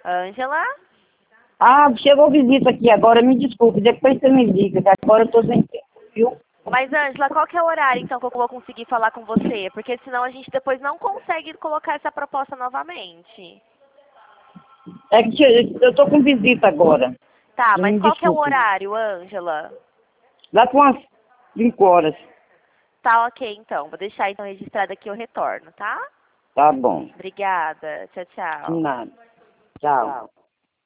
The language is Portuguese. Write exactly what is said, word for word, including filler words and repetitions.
Ângela? Ah, chegou visita aqui agora, me desculpe, depois você me liga, que agora eu tô sem tempo, viu? Mas, Ângela, qual que é o horário, então, que eu vou conseguir falar com você? Porque senão a gente depois não consegue colocar essa proposta novamente. É que che- eu tô com visita agora. Tá, mas Me qual que é o desculpe. horário, Ângela? Lá com umas cinco horas. Tá, ok, então. Vou deixar, então, registrado aqui o retorno, tá? Tá bom. Obrigada. Tchau, De tchau. nada. Tchau.